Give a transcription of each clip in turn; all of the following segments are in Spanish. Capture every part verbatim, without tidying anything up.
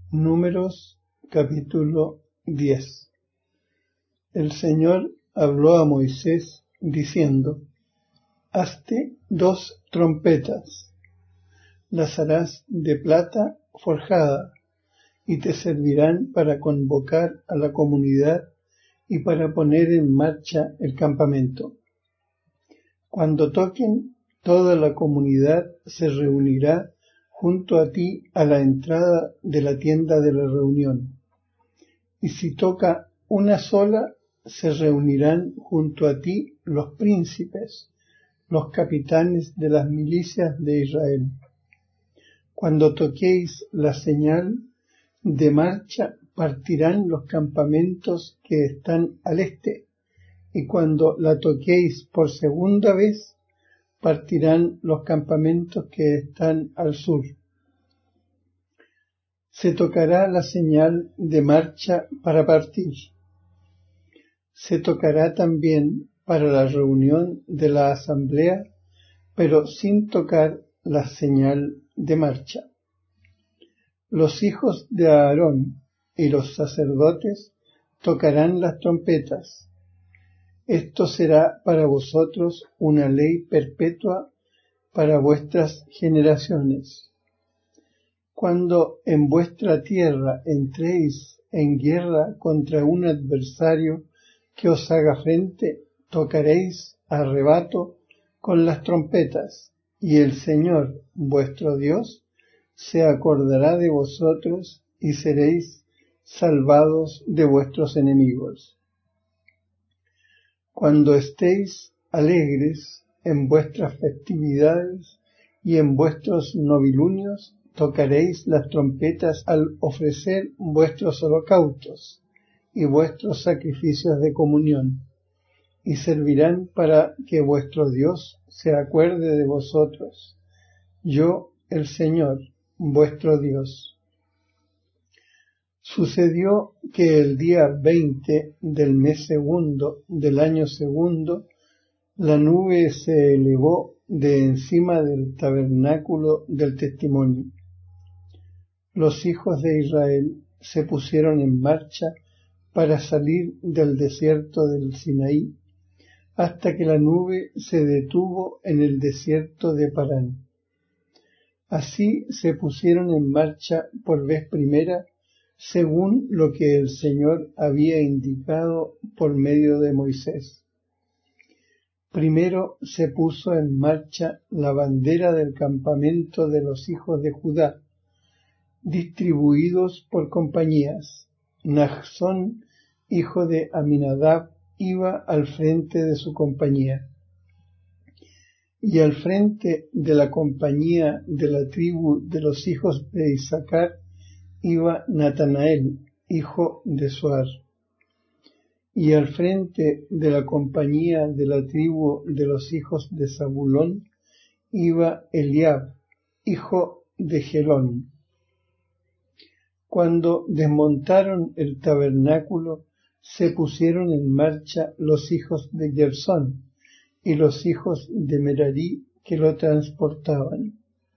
Números capítulo diez. El Señor habló a Moisés diciendo: Hazte dos trompetas, las harás de plata forjada, y te servirán para convocar a la comunidad y para poner en marcha el campamento. Cuando toquen, toda la comunidad se reunirá junto a ti a la entrada de la tienda de la reunión. Y si toca una sola, se reunirán junto a ti los príncipes, los capitanes de las milicias de Israel. Cuando toquéis la señal de marcha, partirán los campamentos que están al este, y cuando la toquéis por segunda vez, partirán los campamentos que están al sur. Se tocará la señal de marcha para partir. Se tocará también para la reunión de la asamblea, pero sin tocar la señal de marcha. Los hijos de Aarón y los sacerdotes tocarán las trompetas. Esto será para vosotros una ley perpetua para vuestras generaciones. Cuando en vuestra tierra entréis en guerra contra un adversario que os haga frente, tocaréis a rebato con las trompetas, y el Señor vuestro Dios se acordará de vosotros y seréis salvados de vuestros enemigos. Cuando estéis alegres en vuestras festividades y en vuestros novilunios, tocaréis las trompetas al ofrecer vuestros holocaustos y vuestros sacrificios de comunión, y servirán para que vuestro Dios se acuerde de vosotros, yo el Señor, vuestro Dios. Sucedió que el día veinte del mes segundo del año segundo, la nube se elevó de encima del tabernáculo del testimonio. Los hijos de Israel se pusieron en marcha para salir del desierto del Sinaí, hasta que la nube se detuvo en el desierto de Parán. Así se pusieron en marcha por vez primera, según lo que el Señor había indicado por medio de Moisés. Primero se puso en marcha la bandera del campamento de los hijos de Judá, distribuidos por compañías. Naasón, hijo de Aminadab, iba al frente de su compañía. Y al frente de la compañía de la tribu de los hijos de Isaacar iba Natanael, hijo de Suar. Y al frente de la compañía de la tribu de los hijos de Zabulón iba Eliab, hijo de Gelón. Cuando desmontaron el tabernáculo, se pusieron en marcha los hijos de Gersón y los hijos de Merarí que lo transportaban.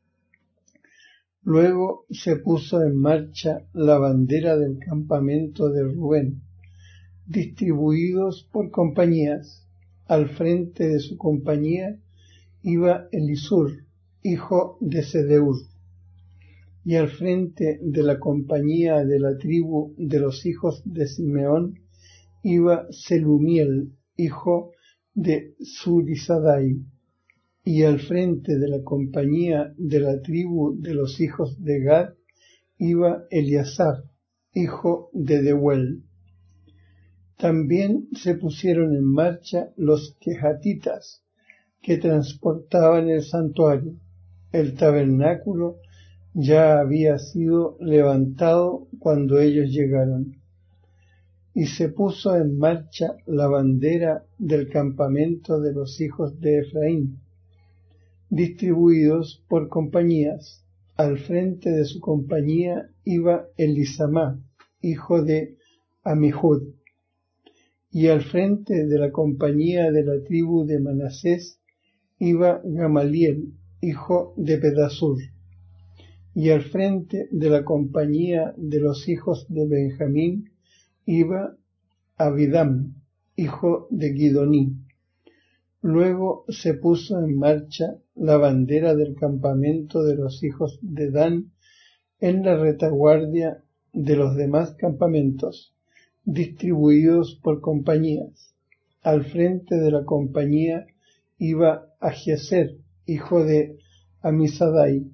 Luego se puso en marcha la bandera del campamento de Rubén, distribuidos por compañías. Al frente de su compañía iba Elisur, hijo de Sedeur. Y al frente de la compañía de la tribu de los hijos de Simeón iba Selumiel, hijo de Zurisadai. Y al frente de la compañía de la tribu de los hijos de Gad iba Eliasaf, hijo de Deuel. También se pusieron en marcha los quejatitas, que transportaban el santuario. El tabernáculo ya había sido levantado cuando ellos llegaron. Y se puso en marcha la bandera del campamento de los hijos de Efraín, distribuidos por compañías. Al frente de su compañía iba Elisamá, hijo de Amihud. Y al frente de la compañía de la tribu de Manasés iba Gamaliel, hijo de Pedasur. y al frente de la compañía de los hijos de Benjamín iba Abidam, hijo de Gidoní. Luego se puso en marcha la bandera del campamento de los hijos de Dan en la retaguardia de los demás campamentos, distribuidos por compañías. Al frente de la compañía iba Ahiezer, hijo de Amisadai,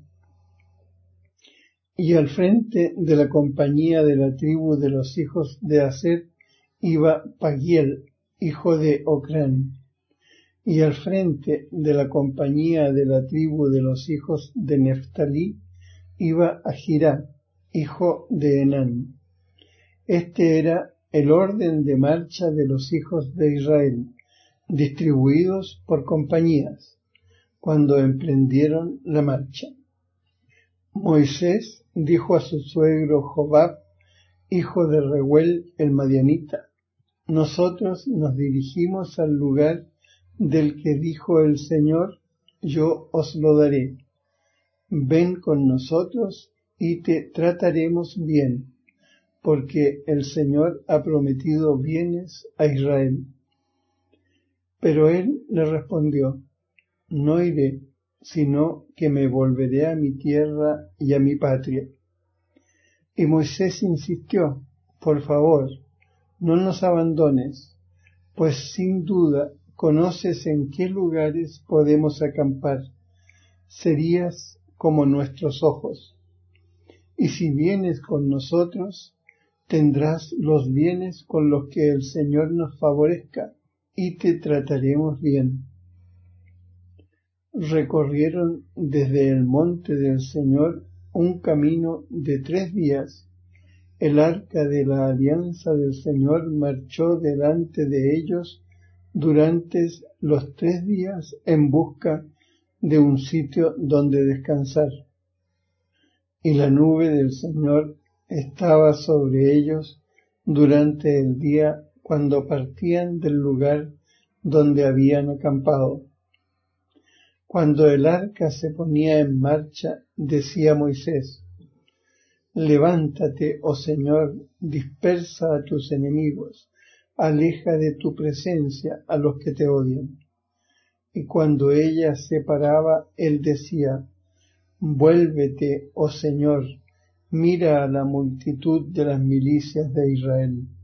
y al frente de la compañía de la tribu de los hijos de Aser iba Pagiel, hijo de Ocrán, y al frente de la compañía de la tribu de los hijos de Neftalí iba Ahirá, hijo de Enán. Este era el orden de marcha de los hijos de Israel, distribuidos por compañías, cuando emprendieron la marcha. Moisés dijo a su suegro Jobab, hijo de Reuel el madianita: nosotros nos dirigimos al lugar del que dijo el Señor, yo os lo daré. Ven con nosotros y te trataremos bien, porque el Señor ha prometido bienes a Israel. Pero él le respondió: no iré, sino que me volveré a mi tierra y a mi patria. Y Moisés insistió: por favor, no nos abandones, pues sin duda conoces en qué lugares podemos acampar. Serías como nuestros ojos. Y si vienes con nosotros, tendrás los bienes con los que el Señor nos favorezca, y te trataremos bien. Recorrieron desde el monte del Señor un camino de tres días. El arca de la alianza del Señor marchó delante de ellos durante los tres días en busca de un sitio donde descansar. Y la nube del Señor estaba sobre ellos durante el día cuando partían del lugar donde habían acampado. Cuando el arca se ponía en marcha, decía Moisés: levántate, oh Señor, dispersa a tus enemigos, aleja de tu presencia a los que te odian. Y cuando ella se paraba, él decía: vuélvete, oh Señor, mira a la multitud de las milicias de Israel.